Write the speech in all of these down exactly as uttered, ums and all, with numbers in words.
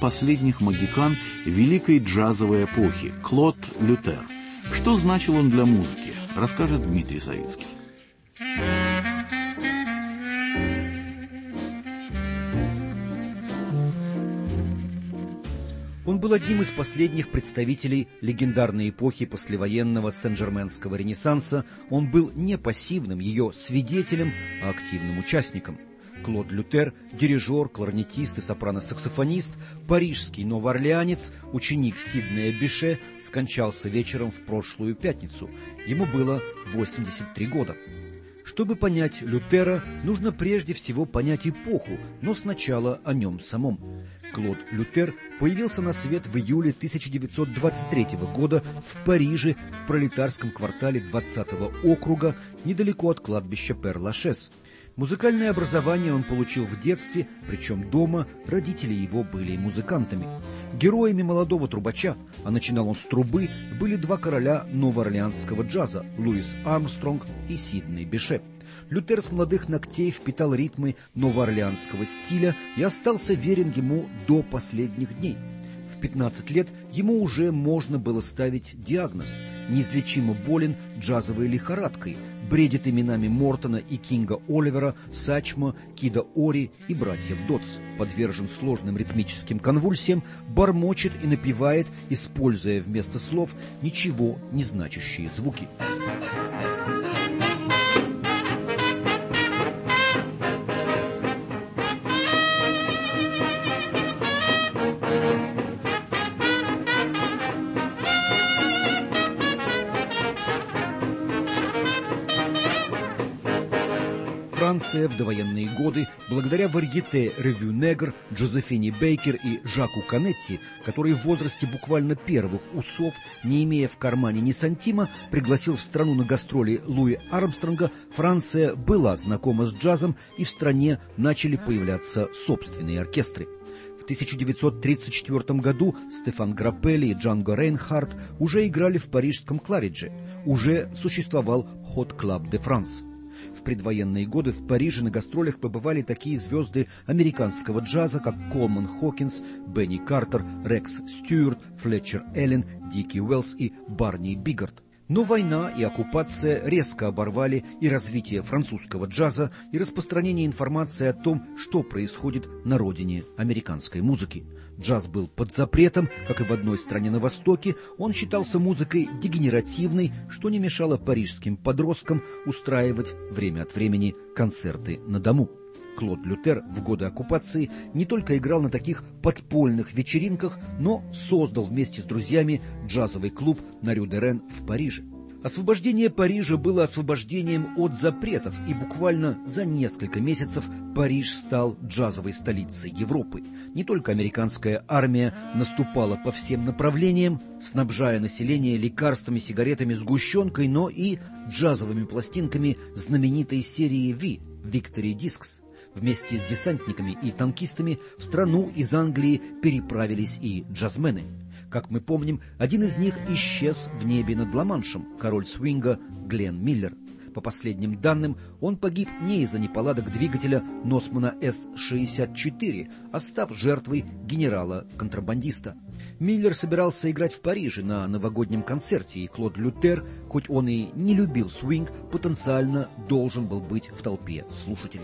последних могикан великой джазовой эпохи – Клод Лютер. Что значил он для музыки, расскажет Дмитрий Савицкий. Он был одним из последних представителей легендарной эпохи послевоенного Сен-Жерменского ренессанса. Он был не пассивным ее свидетелем, а активным участником. Клод Лютер – дирижер, кларнетист и сопрано-саксофонист, парижский новоорлеанец, ученик Сиднея Беше, скончался вечером в прошлую пятницу. Ему было восемьдесят три года. Чтобы понять Лютера, нужно прежде всего понять эпоху, но сначала о нем самом. Клод Лютер появился на свет в июле тысяча девятьсот двадцать третьего года в Париже, в пролетарском квартале двадцатого округа, недалеко от кладбища Пер-Лашез. Музыкальное образование он получил в детстве, причем дома родители его были музыкантами. Героями молодого трубача, а начинал он с трубы, были два короля новоорлеанского джаза – Луис Армстронг и Сидней Беше. Лютер с молодых ногтей впитал ритмы новоорлеанского стиля и остался верен ему до последних дней. В пятнадцать лет ему уже можно было ставить диагноз – неизлечимо болен джазовой лихорадкой, бредит именами Мортона и Кинга Оливера, Сачма, Кида Ори и братьев Дотс, подвержен сложным ритмическим конвульсиям, бормочет и напевает, используя вместо слов ничего не значащие звуки. Франция в довоенные годы, благодаря варьете «Ревю Негр», Джозефине Бейкер и Жаку Канетти, который в возрасте буквально первых усов, не имея в кармане ни сантима, пригласил в страну на гастроли Луи Армстронга, Франция была знакома с джазом, и в стране начали появляться собственные оркестры. В тысяча девятьсот тридцать четвёртом году Стефан Граппелли и Джанго Рейнхард уже играли в парижском Кларидже, уже существовал Hot Club de France. В предвоенные годы в Париже на гастролях побывали такие звезды американского джаза, как Колман Хокинс, Бенни Картер, Рекс Стюарт, Флетчер Эллен, Дики Уэллс и Барни Биггард. Но война и оккупация резко оборвали и развитие французского джаза, и распространение информации о том, что происходит на родине американской музыки. Джаз был под запретом, как и в одной стране на Востоке. Он считался музыкой дегенеративной, что не мешало парижским подросткам устраивать время от времени концерты на дому. Клод Лютер в годы оккупации не только играл на таких подпольных вечеринках, но создал вместе с друзьями джазовый клуб на Рю-де-Рен в Париже. Освобождение Парижа было освобождением от запретов, и буквально за несколько месяцев Париж стал джазовой столицей Европы. Не только американская армия наступала по всем направлениям, снабжая население лекарствами, сигаретами, сгущенкой, но и джазовыми пластинками знаменитой серии V – Victory Discs. Вместе с десантниками и танкистами в страну из Англии переправились и джазмены. Как мы помним, один из них исчез в небе над Ла-Маншем, король свинга Глен Миллер. По последним данным, он погиб не из-за неполадок двигателя Носмана Эс шестьдесят четыре, а став жертвой генерала-контрабандиста. Миллер собирался играть в Париже на новогоднем концерте, и Клод Лютер, хоть он и не любил свинг, потенциально должен был быть в толпе слушателей.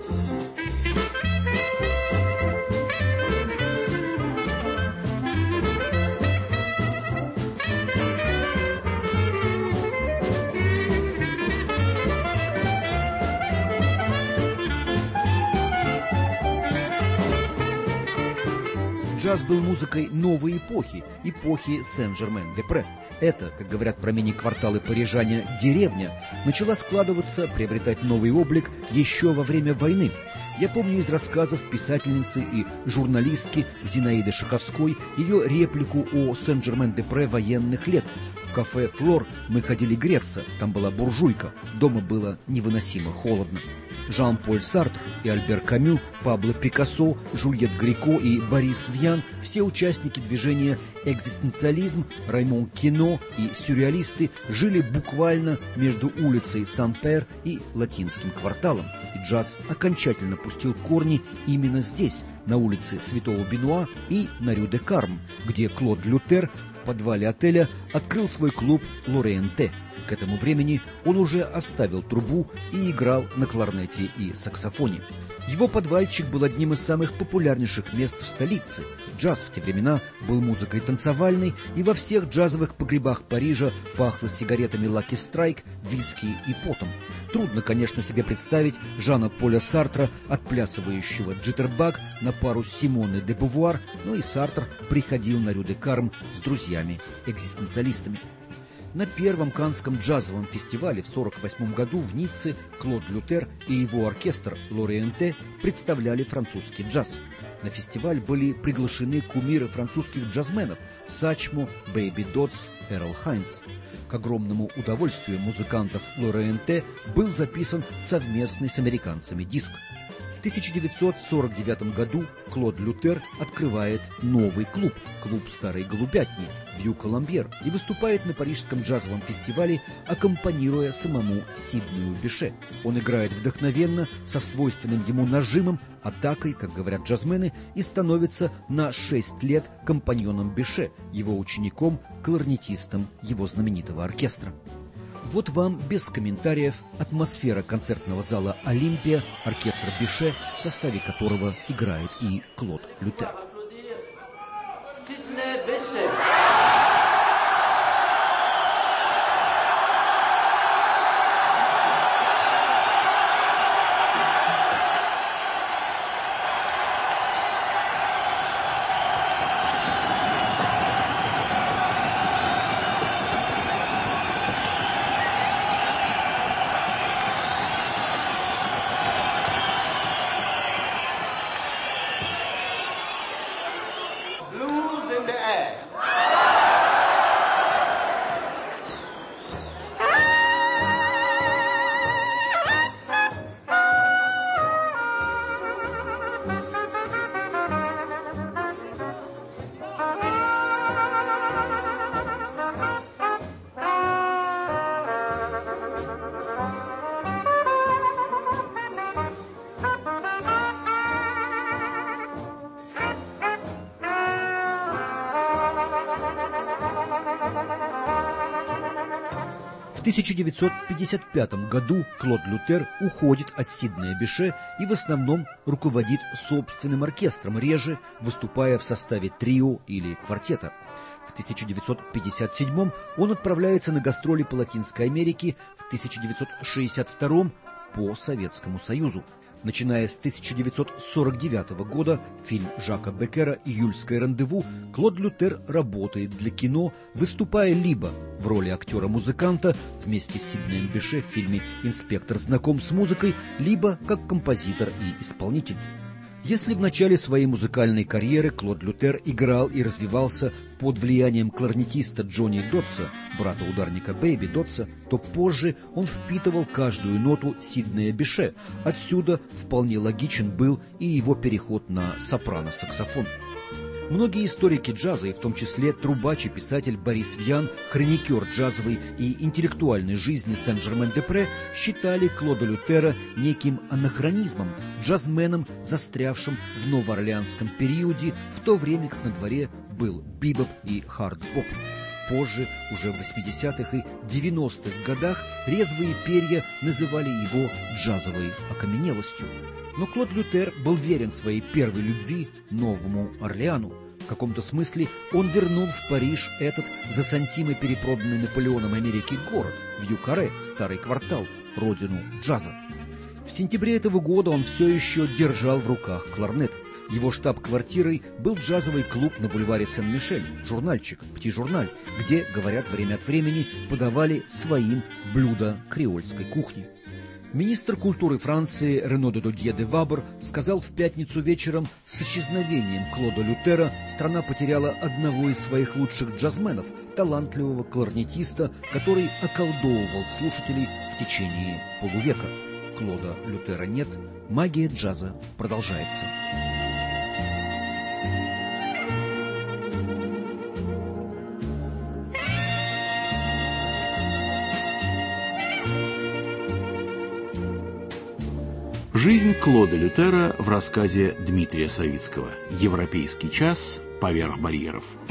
Джаз был музыкой новой эпохи, эпохи Сен-Жермен-де-Пре. Это, как говорят про мини-кварталы парижане, деревня, начала складываться, приобретать новый облик еще во время войны. Я помню из рассказов писательницы и журналистки Зинаиды Шаховской ее реплику о Сен-Жермен-де-Пре военных лет. В кафе «Флор» мы ходили греться, там была буржуйка, дома было невыносимо холодно. Жан-Поль Сартр и Альбер Камю, Пабло Пикассо, Жюльет Грико и Борис Вьян – все участники движения «Экзистенциализм», Раймон Кино и сюрреалисты жили буквально между улицей Сан-Пер и Латинским кварталом. И джаз окончательно пустил корни именно здесь, на улице Святого Бенуа и на Рю-де-Карм, где Клод Лютер в подвале отеля открыл свой клуб «Лориенте». К этому времени он уже оставил трубу и играл на кларнете и саксофоне. Его подвальчик был одним из самых популярнейших мест в столице. Джаз в те времена был музыкой танцевальной, и во всех джазовых погребах Парижа пахло сигаретами Lucky Strike, виски и потом. Трудно, конечно, себе представить Жана Поля Сартра, отплясывающего джиттербаг на пару с Симоной де Бувуар, но и Сартр приходил на Рю-де-Карм с друзьями-экзистенциалистами. На первом Каннском джазовом фестивале в сорок восьмом году в Ницце Клод Лютер и его оркестр «Лориенте» представляли французский джаз. На фестиваль были приглашены кумиры французских джазменов Сачмо, Бэйби Дотс, Эрл Хайнс. К огромному удовольствию музыкантов «Лориенте» был записан совместный с американцами диск. В тысяча девятьсот сорок девятом году Клод Лютер открывает новый клуб, клуб Старой Голубятни, Вью Коломбьер, и выступает на парижском джазовом фестивале, аккомпанируя самому Сиднею Беше. Он играет вдохновенно, со свойственным ему нажимом, атакой, как говорят джазмены, и становится на шесть лет компаньоном Беше, его учеником, кларнетистом его знаменитого оркестра. Вот вам, без комментариев, атмосфера концертного зала «Олимпия», оркестра Беше, в составе которого играет и Клод Лютер. В тысяча девятьсот пятьдесят пятом году Клод Лютер уходит от Сиднея Беше и в основном руководит собственным оркестром, реже выступая в составе трио или квартета. В тысяча девятьсот пятьдесят седьмом он отправляется на гастроли по Латинской Америке, в тысяча девятьсот шестьдесят втором по Советскому Союзу. Начиная с тысяча девятьсот сорок девятого года, фильм Жака Беккера «Июльское рандеву», Клод Лютер работает для кино, выступая либо в роли актера-музыканта вместе с Сиднеем Беше в фильме «Инспектор знаком с музыкой», либо как композитор и исполнитель. Если в начале своей музыкальной карьеры Клод Лютер играл и развивался под влиянием кларнетиста Джонни Дотса, брата ударника Бэйби Дотса, то позже он впитывал каждую ноту Сиднея Беше. Отсюда вполне логичен был и его переход на сопрано-саксофон. Многие историки джаза, и в том числе трубач и писатель Борис Вьян, хроникер джазовой и интеллектуальной жизни Сен-Жермен-де-Пре, считали Клода Лютера неким анахронизмом, джазменом, застрявшим в новоорлеанском периоде, в то время как на дворе был бибоп и хард-боп. Позже, уже в восьмидесятых и девяностых годах, резвые перья называли его джазовой окаменелостью. Но Клод Лютер был верен своей первой любви, Новому Орлеану. В каком-то смысле он вернул в Париж этот за сантимы перепроданный Наполеоном Америки город, Вью-Каре, старый квартал, родину джаза. В сентябре этого года он все еще держал в руках кларнет. Его штаб-квартирой был джазовый клуб на бульваре Сен-Мишель, журнальчик «Пти-журналь», где, говорят, время от времени подавали своим блюда креольской кухни. Министр культуры Франции Рено де Додье де Вабр сказал в пятницу вечером: с исчезновением Клода Лютера страна потеряла одного из своих лучших джазменов, талантливого кларнетиста, который околдовывал слушателей в течение полувека. Клода Лютера нет, магия джаза продолжается. Жизнь Клода Лютера в рассказе Дмитрия Савицкого «Европейский час. Поверх барьеров».